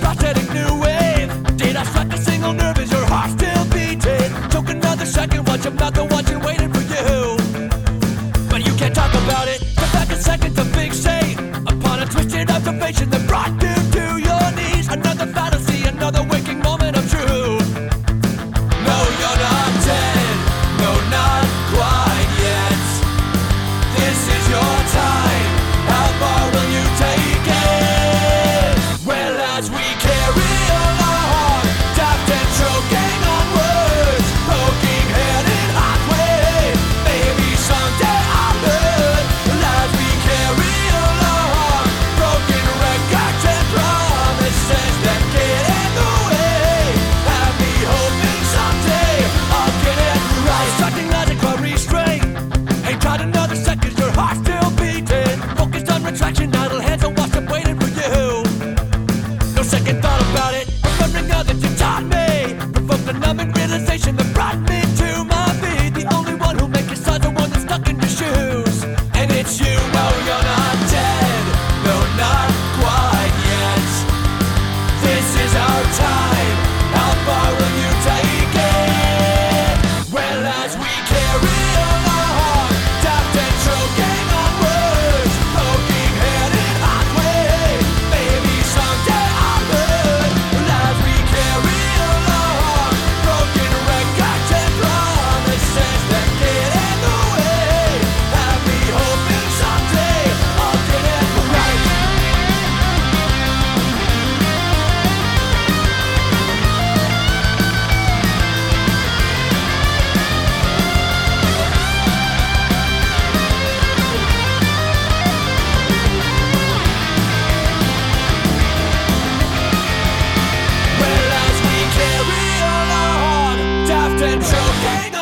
prosthetic new wave. Did I strike a single nerve? Is your heart still beating? Took another second, watch another watching, waiting for you. But you can't talk about it. The back a second to fixate upon a twisted observation that brought you to your knees. Another fallacy, another waking moment of truth. No, you're not dead. No, not quite yet. This is your time. How far will you take it? Well, as we carry along, daft and choking on words, poking head in hot way. Maybe someday I'll learn. Well, as we carry along, broken records and promises that get in the way. Have me hoping someday I'll get it right. Sucking logic while restraint. Ain't tried another second, your heart still beating. Focused on retraction, idle hands are washed up waiting for you. No second thought about it. Remembering all that you taught me provoked a numbing realization that brought me to my feet. The only one who'll make your size the one that's stuck in your shoes. And it's you. No, you're not dead. No, not quite yet. This is our time. How far will you take it? Well, as we carry along, daft and choking on words, poking head in hot way. Maybe someday I'll learn. Well, as we carry along, broken records and promises that get in the way. Have me hoping someday I'll get it right. Well, as we carry along, daft and choking